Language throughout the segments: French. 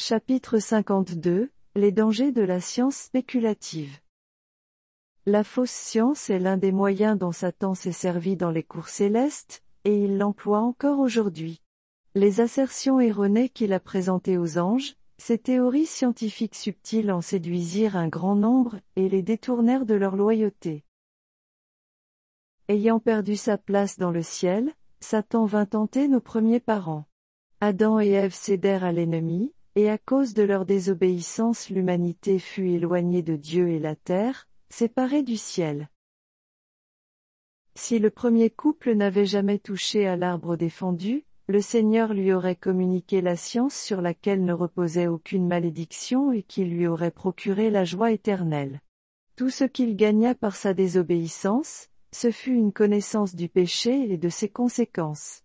Chapitre 52, les dangers de la science spéculative. La fausse science est l'un des moyens dont Satan s'est servi dans les cours célestes, et il l'emploie encore aujourd'hui. Les assertions erronées qu'il a présentées aux anges, ces théories scientifiques subtiles en séduisirent un grand nombre et les détournèrent de leur loyauté. Ayant perdu sa place dans le ciel, Satan vint tenter nos premiers parents. Adam et Ève cédèrent à l'ennemi, et à cause de leur désobéissance l'humanité fut éloignée de Dieu et la terre, séparée du ciel. Si le premier couple n'avait jamais touché à l'arbre défendu, le Seigneur lui aurait communiqué la science sur laquelle ne reposait aucune malédiction et qui lui aurait procuré la joie éternelle. Tout ce qu'il gagna par sa désobéissance, ce fut une connaissance du péché et de ses conséquences.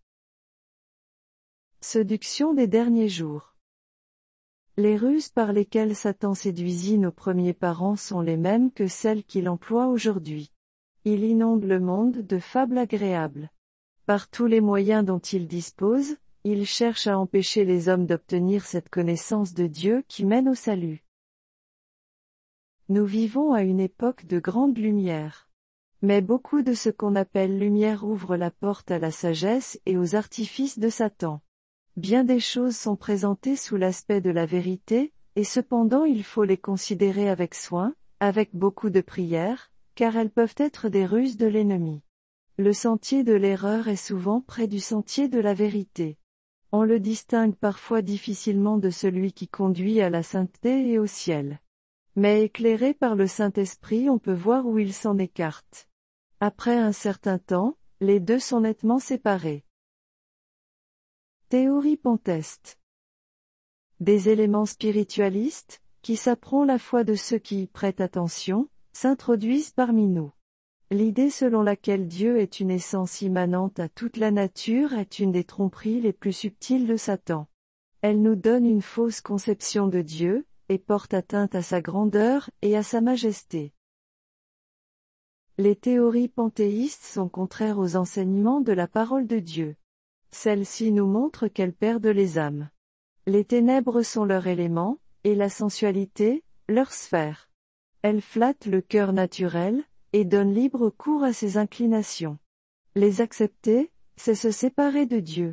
Séduction des derniers jours. Les ruses par lesquelles Satan séduisit nos premiers parents sont les mêmes que celles qu'il emploie aujourd'hui. Il inonde le monde de fables agréables. Par tous les moyens dont il dispose, il cherche à empêcher les hommes d'obtenir cette connaissance de Dieu qui mène au salut. Nous vivons à une époque de grande lumière. Mais beaucoup de ce qu'on appelle lumière ouvre la porte à la sagesse et aux artifices de Satan. Bien des choses sont présentées sous l'aspect de la vérité, et cependant il faut les considérer avec soin, avec beaucoup de prière, car elles peuvent être des ruses de l'ennemi. Le sentier de l'erreur est souvent près du sentier de la vérité. On le distingue parfois difficilement de celui qui conduit à la sainteté et au ciel. Mais éclairé par le Saint-Esprit on peut voir où il s'en écarte. Après un certain temps, les deux sont nettement séparés. Théorie penteste. Des éléments spiritualistes, qui saperont la foi de ceux qui y prêtent attention, s'introduisent parmi nous. L'idée selon laquelle Dieu est une essence immanente à toute la nature est une des tromperies les plus subtiles de Satan. Elle nous donne une fausse conception de Dieu, et porte atteinte à sa grandeur et à sa majesté. Les théories panthéistes sont contraires aux enseignements de la parole de Dieu. Celles-ci nous montrent qu'elles perdent les âmes. Les ténèbres sont leur élément, et la sensualité, leur sphère. Elles flattent le cœur naturel, et donnent libre cours à ses inclinations. Les accepter, c'est se séparer de Dieu.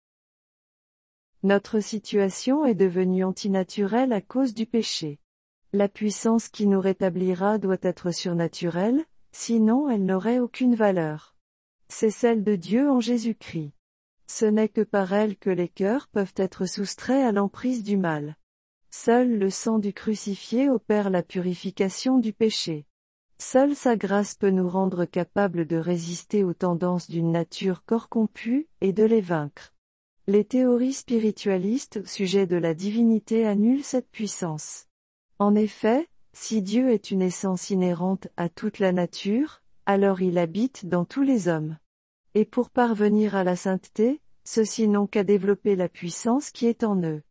Notre situation est devenue antinaturelle à cause du péché. La puissance qui nous rétablira doit être surnaturelle, sinon elle n'aurait aucune valeur. C'est celle de Dieu en Jésus-Christ. Ce n'est que par elle que les cœurs peuvent être soustraits à l'emprise du mal. Seul le sang du crucifié opère la purification du péché. Seule sa grâce peut nous rendre capables de résister aux tendances d'une nature corrompue, et de les vaincre. Les théories spiritualistes au sujet de la divinité annulent cette puissance. En effet, si Dieu est une essence inhérente à toute la nature, alors il habite dans tous les hommes. Et pour parvenir à la sainteté, ceux-ci n'ont qu'à développer la puissance qui est en eux.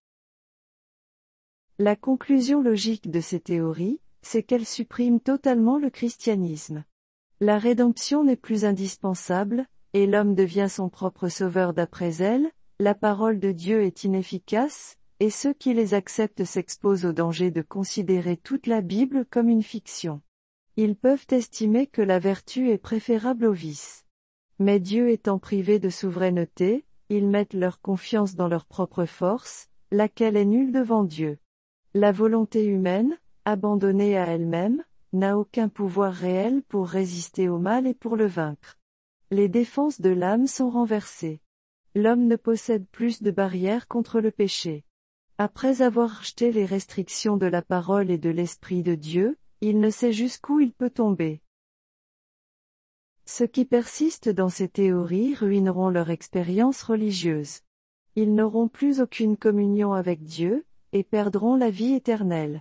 La conclusion logique de ces théories, c'est qu'elles suppriment totalement le christianisme. La rédemption n'est plus indispensable, et l'homme devient son propre sauveur d'après elles, la parole de Dieu est inefficace, et ceux qui les acceptent s'exposent au danger de considérer toute la Bible comme une fiction. Ils peuvent estimer que la vertu est préférable au vice. Mais Dieu étant privé de souveraineté, ils mettent leur confiance dans leur propre force, laquelle est nulle devant Dieu. La volonté humaine, abandonnée à elle-même, n'a aucun pouvoir réel pour résister au mal et pour le vaincre. Les défenses de l'âme sont renversées. L'homme ne possède plus de barrières contre le péché. Après avoir rejeté les restrictions de la parole et de l'Esprit de Dieu, il ne sait jusqu'où il peut tomber. Ceux qui persistent dans ces théories ruineront leur expérience religieuse. Ils n'auront plus aucune communion avec Dieu, et perdront la vie éternelle.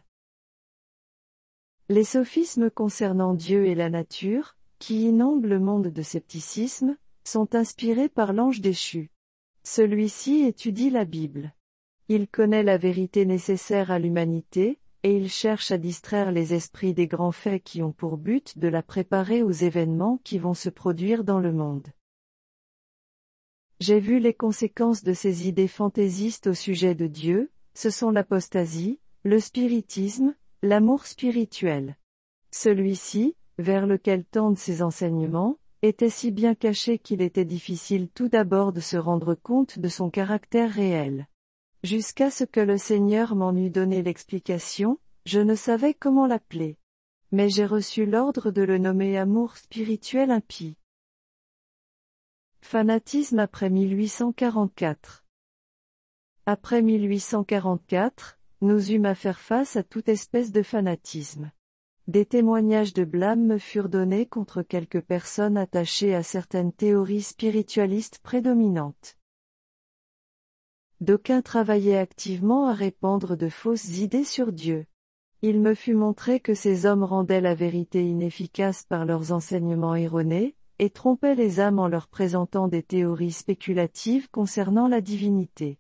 Les sophismes concernant Dieu et la nature, qui inondent le monde de scepticisme, sont inspirés par l'ange déchu. Celui-ci étudie la Bible. Il connaît la vérité nécessaire à l'humanité, et il cherche à distraire les esprits des grands faits qui ont pour but de la préparer aux événements qui vont se produire dans le monde. J'ai vu les conséquences de ces idées fantaisistes au sujet de Dieu, ce sont l'apostasie, le spiritisme, l'amour spirituel. Celui-ci, vers lequel tendent ces enseignements, était si bien caché qu'il était difficile tout d'abord de se rendre compte de son caractère réel. Jusqu'à ce que le Seigneur m'en eût donné l'explication, je ne savais comment l'appeler. Mais j'ai reçu l'ordre de le nommer amour spirituel impie. Fanatisme après 1844. Après 1844, nous eûmes à faire face à toute espèce de fanatisme. Des témoignages de blâme me furent donnés contre quelques personnes attachées à certaines théories spiritualistes prédominantes. D'aucuns travaillaient activement à répandre de fausses idées sur Dieu. Il me fut montré que ces hommes rendaient la vérité inefficace par leurs enseignements erronés, et trompaient les âmes en leur présentant des théories spéculatives concernant la divinité.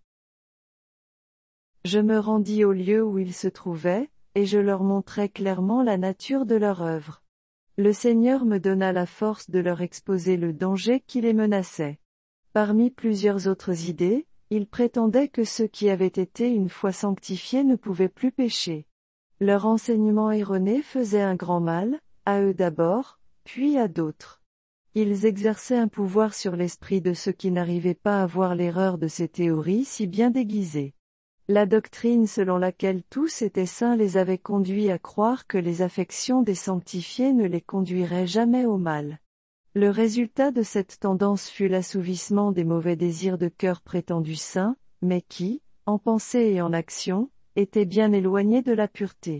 Je me rendis au lieu où ils se trouvaient, et je leur montrai clairement la nature de leur œuvre. Le Seigneur me donna la force de leur exposer le danger qui les menaçait. Parmi plusieurs autres idées, ils prétendaient que ceux qui avaient été une fois sanctifiés ne pouvaient plus pécher. Leur enseignement erroné faisait un grand mal, à eux d'abord, puis à d'autres. Ils exerçaient un pouvoir sur l'esprit de ceux qui n'arrivaient pas à voir l'erreur de ces théories si bien déguisées. La doctrine selon laquelle tous étaient saints les avait conduits à croire que les affections des sanctifiés ne les conduiraient jamais au mal. Le résultat de cette tendance fut l'assouvissement des mauvais désirs de cœur prétendus saints, mais qui, en pensée et en action, étaient bien éloignés de la pureté.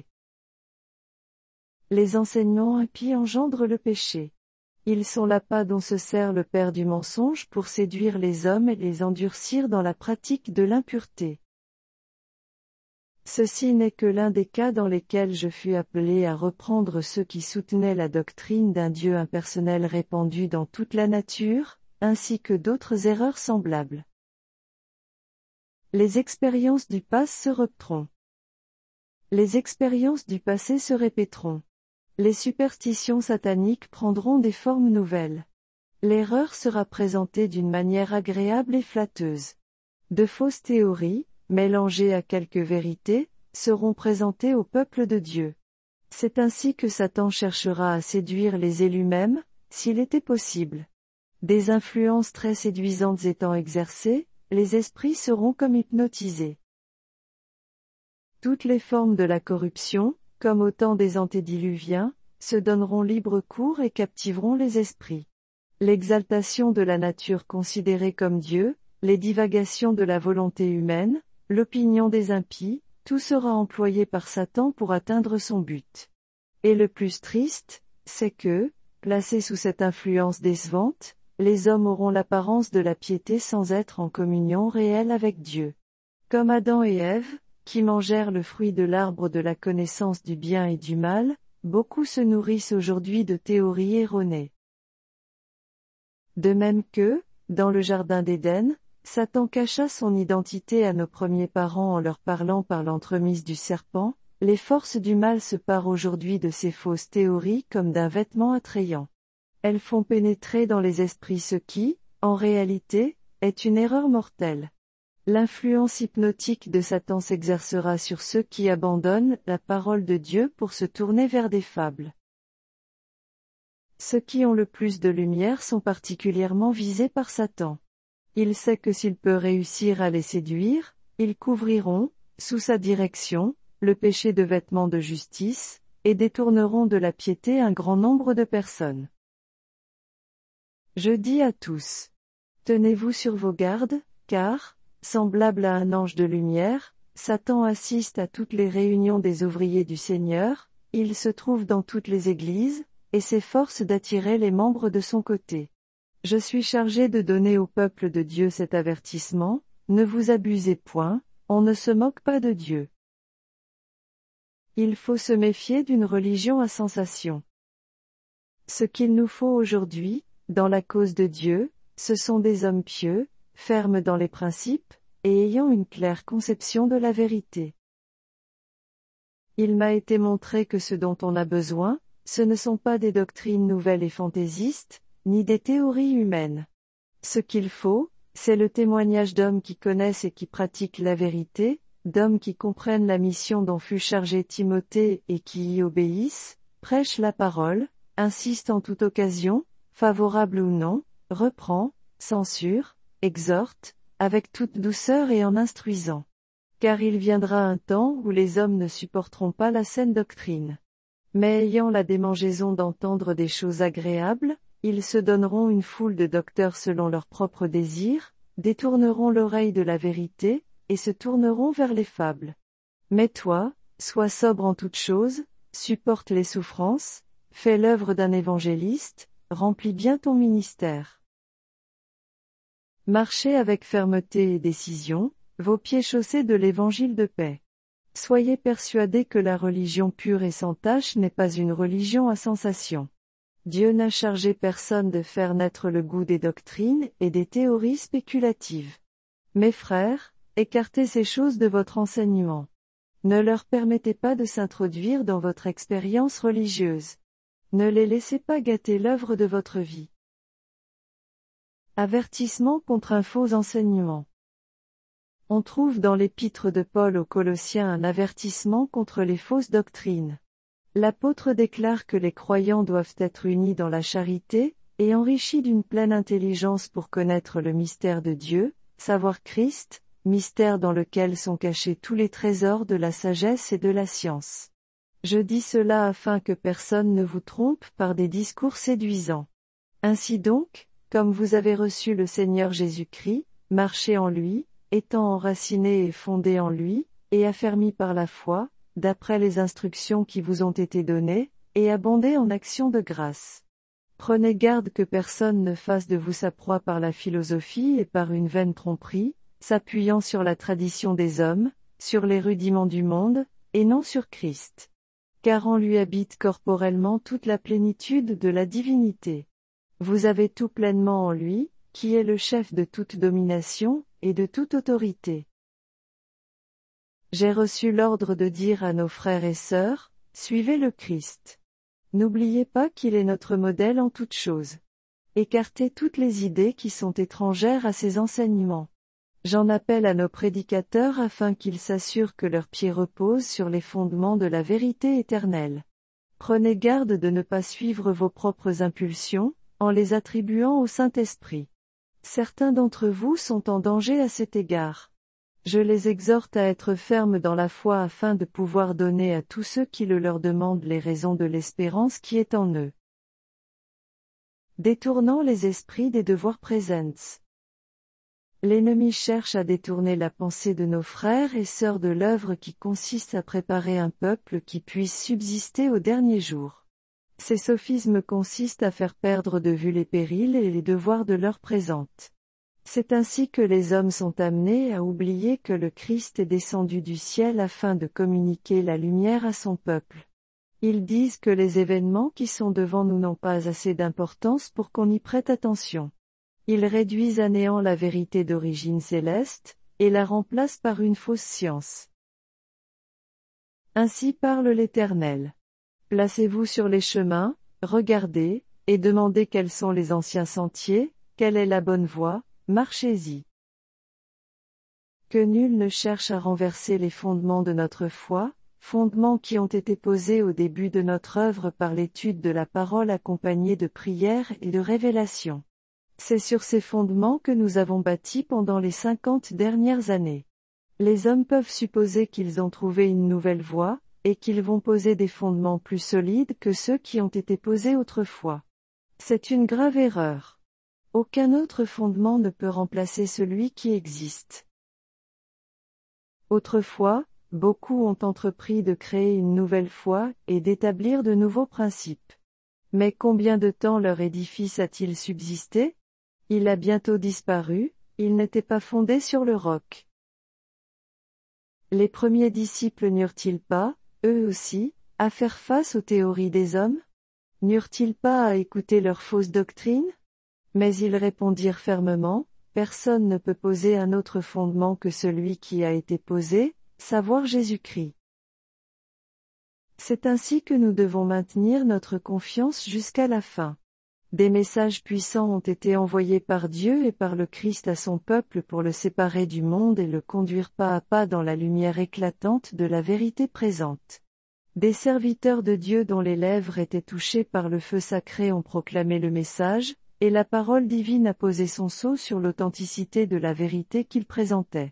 Les enseignements impies engendrent le péché. Ils sont l'appât dont se sert le père du mensonge pour séduire les hommes et les endurcir dans la pratique de l'impureté. Ceci n'est que l'un des cas dans lesquels je fus appelé à reprendre ceux qui soutenaient la doctrine d'un Dieu impersonnel répandu dans toute la nature, ainsi que d'autres erreurs semblables. Les expériences du passé se repetiront. Les expériences du passé se répéteront. Les superstitions sataniques prendront des formes nouvelles. L'erreur sera présentée d'une manière agréable et flatteuse. De fausses théories, mélangées à quelques vérités, seront présentées au peuple de Dieu. C'est ainsi que Satan cherchera à séduire les élus mêmes, s'il était possible. Des influences très séduisantes étant exercées, les esprits seront comme hypnotisés. Toutes les formes de la corruption, comme au temps des antédiluviens, se donneront libre cours et captiveront les esprits. L'exaltation de la nature considérée comme Dieu, les divagations de la volonté humaine, l'opinion des impies, tout sera employé par Satan pour atteindre son but. Et le plus triste, c'est que, placés sous cette influence décevante, les hommes auront l'apparence de la piété sans être en communion réelle avec Dieu. Comme Adam et Ève, qui mangèrent le fruit de l'arbre de la connaissance du bien et du mal, beaucoup se nourrissent aujourd'hui de théories erronées. De même que, dans le jardin d'Éden, Satan cacha son identité à nos premiers parents en leur parlant par l'entremise du serpent, les forces du mal se parent aujourd'hui de ces fausses théories comme d'un vêtement attrayant. Elles font pénétrer dans les esprits ce qui, en réalité, est une erreur mortelle. L'influence hypnotique de Satan s'exercera sur ceux qui abandonnent la parole de Dieu pour se tourner vers des fables. Ceux qui ont le plus de lumière sont particulièrement visés par Satan. Il sait que s'il peut réussir à les séduire, ils couvriront, sous sa direction, le péché de vêtements de justice, et détourneront de la piété un grand nombre de personnes. Je dis à tous. Tenez-vous sur vos gardes, car, semblable à un ange de lumière, Satan assiste à toutes les réunions des ouvriers du Seigneur, il se trouve dans toutes les églises, et s'efforce d'attirer les membres de son côté. Je suis chargé de donner au peuple de Dieu cet avertissement, ne vous abusez point, on ne se moque pas de Dieu. Il faut se méfier d'une religion à sensation. Ce qu'il nous faut aujourd'hui, dans la cause de Dieu, ce sont des hommes pieux, fermes dans les principes, et ayant une claire conception de la vérité. Il m'a été montré que ce dont on a besoin, ce ne sont pas des doctrines nouvelles et fantaisistes, ni des théories humaines. Ce qu'il faut, c'est le témoignage d'hommes qui connaissent et qui pratiquent la vérité, d'hommes qui comprennent la mission dont fut chargé Timothée et qui y obéissent, prêchent la parole, insistent en toute occasion, favorable ou non, reprend, censure, exhorte, avec toute douceur et en instruisant. Car il viendra un temps où les hommes ne supporteront pas la saine doctrine. Mais ayant la démangeaison d'entendre des choses agréables, ils se donneront une foule de docteurs selon leurs propres désirs, détourneront l'oreille de la vérité, et se tourneront vers les fables. Mais toi, sois sobre en toutes choses, supporte les souffrances, fais l'œuvre d'un évangéliste, remplis bien ton ministère. Marchez avec fermeté et décision, vos pieds chaussés de l'évangile de paix. Soyez persuadés que la religion pure et sans tache n'est pas une religion à sensation. Dieu n'a chargé personne de faire naître le goût des doctrines et des théories spéculatives. Mes frères, écartez ces choses de votre enseignement. Ne leur permettez pas de s'introduire dans votre expérience religieuse. Ne les laissez pas gâter l'œuvre de votre vie. Avertissement contre un faux enseignement. On trouve dans l'épître de Paul aux Colossiens un avertissement contre les fausses doctrines. L'apôtre déclare que les croyants doivent être unis dans la charité, et enrichis d'une pleine intelligence pour connaître le mystère de Dieu, savoir Christ, mystère dans lequel sont cachés tous les trésors de la sagesse et de la science. Je dis cela afin que personne ne vous trompe par des discours séduisants. Ainsi donc, comme vous avez reçu le Seigneur Jésus-Christ, marchez en lui, étant enracinés et fondés en lui, et affermis par la foi, d'après les instructions qui vous ont été données, et abondez en actions de grâce. Prenez garde que personne ne fasse de vous sa proie par la philosophie et par une vaine tromperie, s'appuyant sur la tradition des hommes, sur les rudiments du monde, et non sur Christ. Car en lui habite corporellement toute la plénitude de la divinité. Vous avez tout pleinement en lui, qui est le chef de toute domination, et de toute autorité. J'ai reçu l'ordre de dire à nos frères et sœurs, suivez le Christ. N'oubliez pas qu'il est notre modèle en toutes choses. Écartez toutes les idées qui sont étrangères à ses enseignements. J'en appelle à nos prédicateurs afin qu'ils s'assurent que leurs pieds reposent sur les fondements de la vérité éternelle. Prenez garde de ne pas suivre vos propres impulsions, en les attribuant au Saint-Esprit. Certains d'entre vous sont en danger à cet égard. Je les exhorte à être fermes dans la foi afin de pouvoir donner à tous ceux qui le leur demandent les raisons de l'espérance qui est en eux. Détournant les esprits des devoirs présents. L'ennemi cherche à détourner la pensée de nos frères et sœurs de l'œuvre qui consiste à préparer un peuple qui puisse subsister aux derniers jours. Ces sophismes consistent à faire perdre de vue les périls et les devoirs de l'heure présente. C'est ainsi que les hommes sont amenés à oublier que le Christ est descendu du ciel afin de communiquer la lumière à son peuple. Ils disent que les événements qui sont devant nous n'ont pas assez d'importance pour qu'on y prête attention. Ils réduisent à néant la vérité d'origine céleste, et la remplacent par une fausse science. Ainsi parle l'Éternel. Placez-vous sur les chemins, regardez, et demandez quels sont les anciens sentiers, quelle est la bonne voie, marchez-y. Que nul ne cherche à renverser les fondements de notre foi, fondements qui ont été posés au début de notre œuvre par l'étude de la parole accompagnée de prières et de révélations. C'est sur ces fondements que nous avons bâti pendant les 50 dernières années. Les hommes peuvent supposer qu'ils ont trouvé une nouvelle voie, et qu'ils vont poser des fondements plus solides que ceux qui ont été posés autrefois. C'est une grave erreur. Aucun autre fondement ne peut remplacer celui qui existe. Autrefois, beaucoup ont entrepris de créer une nouvelle foi et d'établir de nouveaux principes. Mais combien de temps leur édifice a-t-il subsisté ? Il a bientôt disparu, il n'était pas fondé sur le roc. Les premiers disciples n'eurent-ils pas, eux aussi, à faire face aux théories des hommes ? N'eurent-ils pas à écouter leurs fausses doctrines ? Mais ils répondirent fermement, personne ne peut poser un autre fondement que celui qui a été posé, savoir Jésus-Christ. C'est ainsi que nous devons maintenir notre confiance jusqu'à la fin. Des messages puissants ont été envoyés par Dieu et par le Christ à son peuple pour le séparer du monde et le conduire pas à pas dans la lumière éclatante de la vérité présente. Des serviteurs de Dieu dont les lèvres étaient touchées par le feu sacré ont proclamé le message, et la parole divine a posé son sceau sur l'authenticité de la vérité qu'il présentait.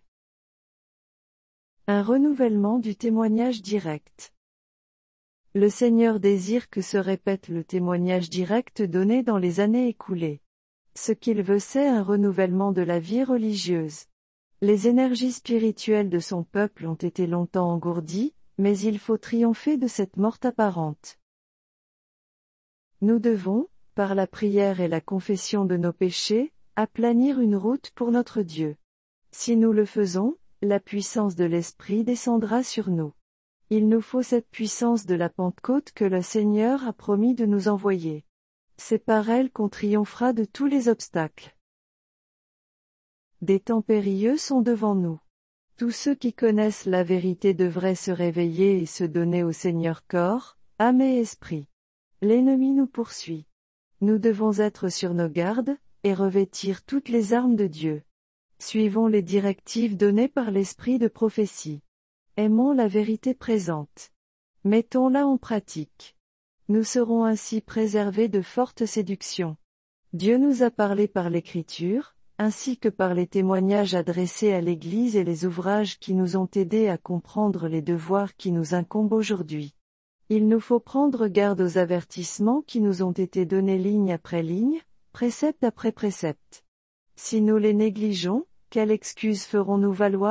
Un renouvellement du témoignage direct. Le Seigneur désire que se répète le témoignage direct donné dans les années écoulées. Ce qu'il veut, c'est un renouvellement de la vie religieuse. Les énergies spirituelles de son peuple ont été longtemps engourdies, mais il faut triompher de cette mort apparente. Nous devons, par la prière et la confession de nos péchés, aplanir une route pour notre Dieu. Si nous le faisons, la puissance de l'Esprit descendra sur nous. Il nous faut cette puissance de la Pentecôte que le Seigneur a promis de nous envoyer. C'est par elle qu'on triomphera de tous les obstacles. Des temps périlleux sont devant nous. Tous ceux qui connaissent la vérité devraient se réveiller et se donner au Seigneur corps, âme et esprit. L'ennemi nous poursuit. Nous devons être sur nos gardes, et revêtir toutes les armes de Dieu. Suivons les directives données par l'esprit de prophétie. Aimons la vérité présente. Mettons-la en pratique. Nous serons ainsi préservés de fortes séductions. Dieu nous a parlé par l'Écriture, ainsi que par les témoignages adressés à l'Église et les ouvrages qui nous ont aidés à comprendre les devoirs qui nous incombent aujourd'hui. Il nous faut prendre garde aux avertissements qui nous ont été donnés ligne après ligne, précepte après précepte. Si nous les négligeons, quelle excuse ferons-nous valoir ?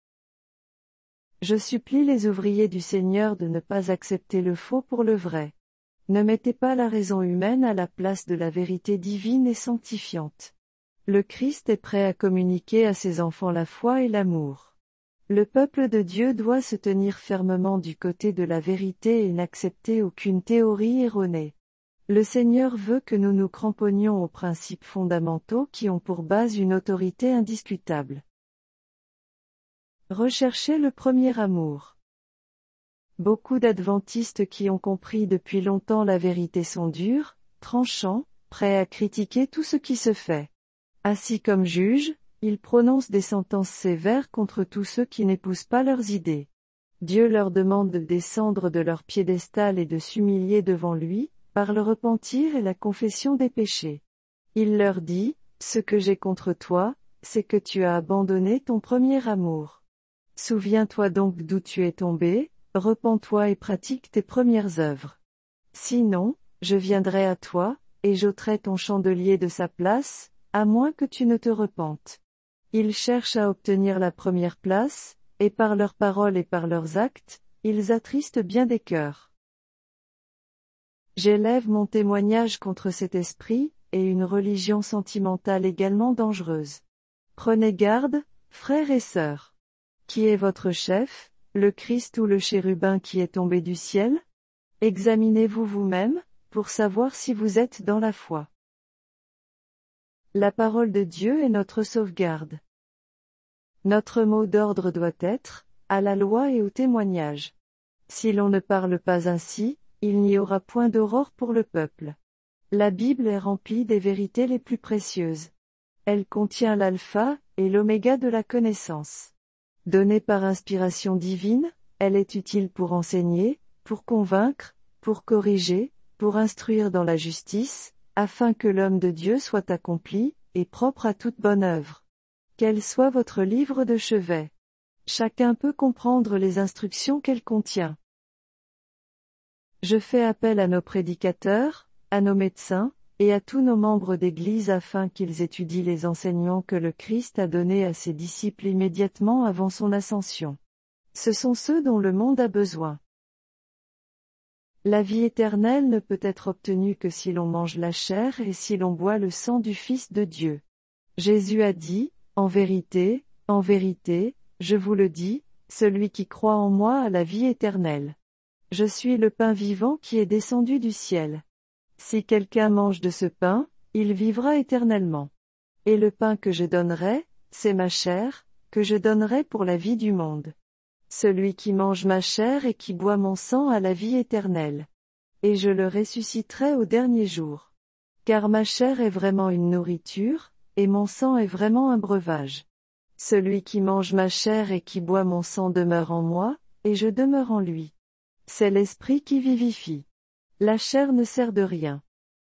Je supplie les ouvriers du Seigneur de ne pas accepter le faux pour le vrai. Ne mettez pas la raison humaine à la place de la vérité divine et sanctifiante. Le Christ est prêt à communiquer à ses enfants la foi et l'amour. Le peuple de Dieu doit se tenir fermement du côté de la vérité et n'accepter aucune théorie erronée. Le Seigneur veut que nous nous cramponnions aux principes fondamentaux qui ont pour base une autorité indiscutable. Recherchez le premier amour. Beaucoup d'adventistes qui ont compris depuis longtemps la vérité sont durs, tranchants, prêts à critiquer tout ce qui se fait. Assis comme juges, ils prononcent des sentences sévères contre tous ceux qui n'épousent pas leurs idées. Dieu leur demande de descendre de leur piédestal et de s'humilier devant lui, par le repentir et la confession des péchés. Il leur dit, « Ce que j'ai contre toi, c'est que tu as abandonné ton premier amour. Souviens-toi donc d'où tu es tombé, repens-toi et pratique tes premières œuvres. Sinon, je viendrai à toi, et j'ôterai ton chandelier de sa place, à moins que tu ne te repentes. » Ils cherchent à obtenir la première place, et par leurs paroles et par leurs actes, ils attristent bien des cœurs. J'élève mon témoignage contre cet esprit, et une religion sentimentale également dangereuse. Prenez garde, frères et sœurs. Qui est votre chef, le Christ ou le chérubin qui est tombé du ciel ? Examinez-vous vous-même, pour savoir si vous êtes dans la foi. La parole de Dieu est notre sauvegarde. Notre mot d'ordre doit être, à la loi et au témoignage. Si l'on ne parle pas ainsi, il n'y aura point d'aurore pour le peuple. La Bible est remplie des vérités les plus précieuses. Elle contient l'alpha et l'oméga de la connaissance. Donnée par inspiration divine, elle est utile pour enseigner, pour convaincre, pour corriger, pour instruire dans la justice, afin que l'homme de Dieu soit accompli, et propre à toute bonne œuvre. Quel soit votre livre de chevet. Chacun peut comprendre les instructions qu'elle contient. Je fais appel à nos prédicateurs, à nos médecins, et à tous nos membres d'Église afin qu'ils étudient les enseignements que le Christ a donnés à ses disciples immédiatement avant son ascension. Ce sont ceux dont le monde a besoin. La vie éternelle ne peut être obtenue que si l'on mange la chair et si l'on boit le sang du Fils de Dieu. Jésus a dit, « En vérité, je vous le dis, celui qui croit en moi a la vie éternelle. Je suis le pain vivant qui est descendu du ciel. Si quelqu'un mange de ce pain, il vivra éternellement. Et le pain que je donnerai, c'est ma chair, que je donnerai pour la vie du monde. Celui qui mange ma chair et qui boit mon sang a la vie éternelle. Et je le ressusciterai au dernier jour. Car ma chair est vraiment une nourriture, et mon sang est vraiment un breuvage. Celui qui mange ma chair et qui boit mon sang demeure en moi, et je demeure en lui. C'est l'esprit qui vivifie. La chair ne sert de rien.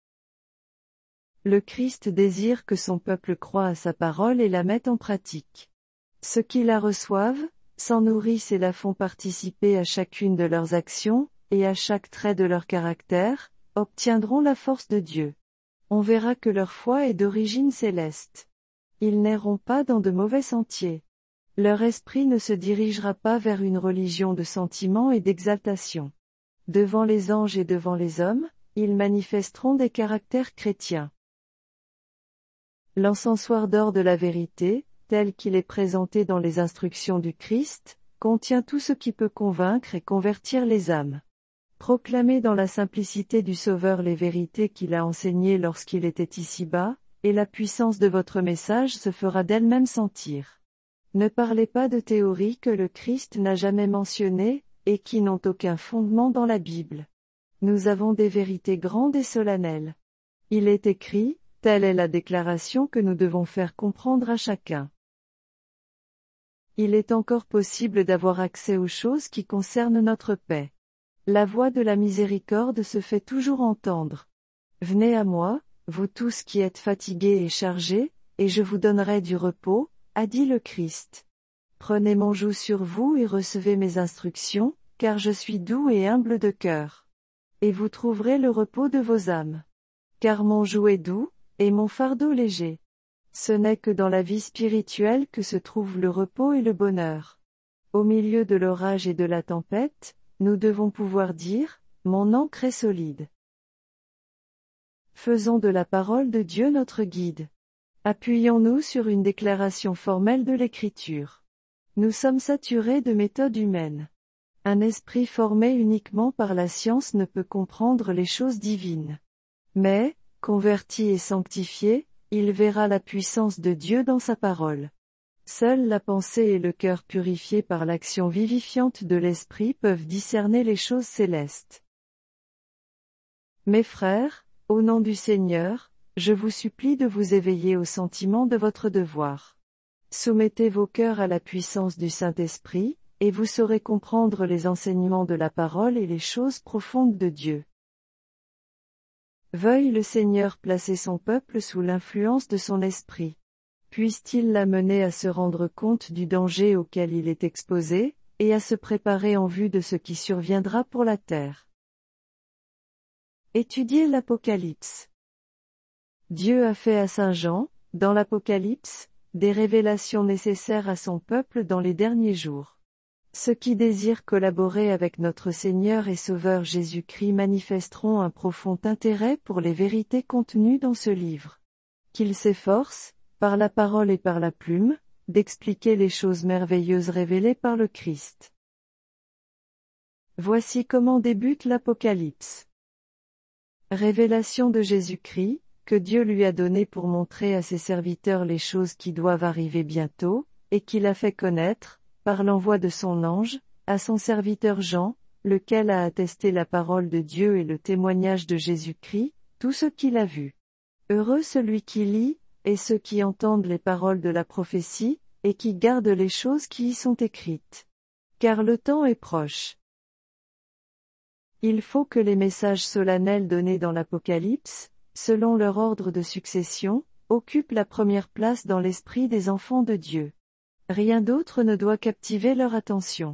Le Christ désire que son peuple croie à sa parole et la mette en pratique. Ceux qui la reçoivent, s'en nourrissent et la font participer à chacune de leurs actions, et à chaque trait de leur caractère, obtiendront la force de Dieu. On verra que leur foi est d'origine céleste. Ils n'erront pas dans de mauvais sentiers. Leur esprit ne se dirigera pas vers une religion de sentiments et d'exaltation. Devant les anges et devant les hommes, ils manifesteront des caractères chrétiens. L'encensoir d'or de la vérité, tel qu'il est présenté dans les instructions du Christ, contient tout ce qui peut convaincre et convertir les âmes. Proclamez dans la simplicité du Sauveur les vérités qu'il a enseignées lorsqu'il était ici-bas, et la puissance de votre message se fera d'elle-même sentir. Ne parlez pas de théories que le Christ n'a jamais mentionnées, et qui n'ont aucun fondement dans la Bible. Nous avons des vérités grandes et solennelles. Il est écrit, telle est la déclaration que nous devons faire comprendre à chacun. Il est encore possible d'avoir accès aux choses qui concernent notre paix. La voix de la miséricorde se fait toujours entendre. Venez à moi, vous tous qui êtes fatigués et chargés, et je vous donnerai du repos, a dit le Christ. Prenez mon joug sur vous et recevez mes instructions, car je suis doux et humble de cœur. Et vous trouverez le repos de vos âmes. Car mon joug est doux, et mon fardeau léger. Ce n'est que dans la vie spirituelle que se trouvent le repos et le bonheur. Au milieu de l'orage et de la tempête, nous devons pouvoir dire, mon ancre est solide. Faisons de la parole de Dieu notre guide. Appuyons-nous sur une déclaration formelle de l'Écriture. Nous sommes saturés de méthodes humaines. Un esprit formé uniquement par la science ne peut comprendre les choses divines. Mais, converti et sanctifié, il verra la puissance de Dieu dans sa parole. Seule la pensée et le cœur purifiés par l'action vivifiante de l'Esprit peuvent discerner les choses célestes. Mes frères, au nom du Seigneur, je vous supplie de vous éveiller au sentiment de votre devoir. Soumettez vos cœurs à la puissance du Saint-Esprit, et vous saurez comprendre les enseignements de la parole et les choses profondes de Dieu. Veuille le Seigneur placer son peuple sous l'influence de son esprit. Puisse-t-il l'amener à se rendre compte du danger auquel il est exposé, et à se préparer en vue de ce qui surviendra pour la terre. Étudiez l'Apocalypse. Dieu a fait à Saint Jean, dans l'Apocalypse, des révélations nécessaires à son peuple dans les derniers jours. Ceux qui désirent collaborer avec notre Seigneur et Sauveur Jésus-Christ manifesteront un profond intérêt pour les vérités contenues dans ce livre. Qu'ils s'efforcent, par la parole et par la plume, d'expliquer les choses merveilleuses révélées par le Christ. Voici comment débute l'Apocalypse. Révélation de Jésus-Christ, que Dieu lui a donnée pour montrer à ses serviteurs les choses qui doivent arriver bientôt, et qu'il a fait connaître, par l'envoi de son ange, à son serviteur Jean, lequel a attesté la parole de Dieu et le témoignage de Jésus-Christ, tout ce qu'il a vu. Heureux celui qui lit, et ceux qui entendent les paroles de la prophétie, et qui gardent les choses qui y sont écrites. Car le temps est proche. Il faut que les messages solennels donnés dans l'Apocalypse, selon leur ordre de succession, occupent la première place dans l'esprit des enfants de Dieu. Rien d'autre ne doit captiver leur attention.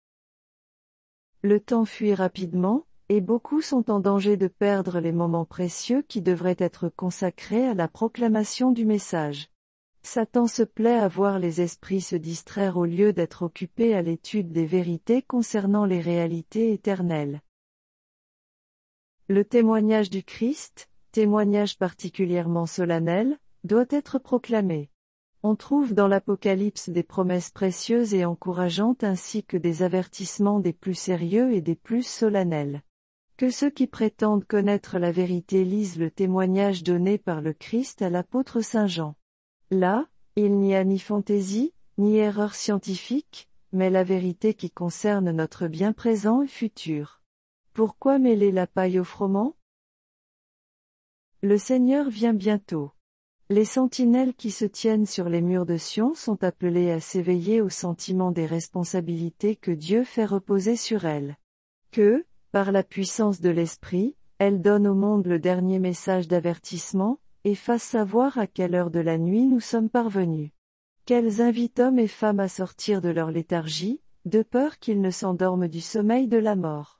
Le temps fuit rapidement, et beaucoup sont en danger de perdre les moments précieux qui devraient être consacrés à la proclamation du message. Satan se plaît à voir les esprits se distraire au lieu d'être occupés à l'étude des vérités concernant les réalités éternelles. Le témoignage du Christ, témoignage particulièrement solennel, doit être proclamé. On trouve dans l'Apocalypse des promesses précieuses et encourageantes ainsi que des avertissements des plus sérieux et des plus solennels. Que ceux qui prétendent connaître la vérité lisent le témoignage donné par le Christ à l'apôtre Saint Jean. Là, il n'y a ni fantaisie, ni erreur scientifique, mais la vérité qui concerne notre bien présent et futur. Pourquoi mêler la paille au froment ? Le Seigneur vient bientôt. Les sentinelles qui se tiennent sur les murs de Sion sont appelées à s'éveiller au sentiment des responsabilités que Dieu fait reposer sur elles. Que, par la puissance de l'Esprit, elles donnent au monde le dernier message d'avertissement, et fassent savoir à quelle heure de la nuit nous sommes parvenus. Qu'elles invitent hommes et femmes à sortir de leur léthargie, de peur qu'ils ne s'endorment du sommeil de la mort.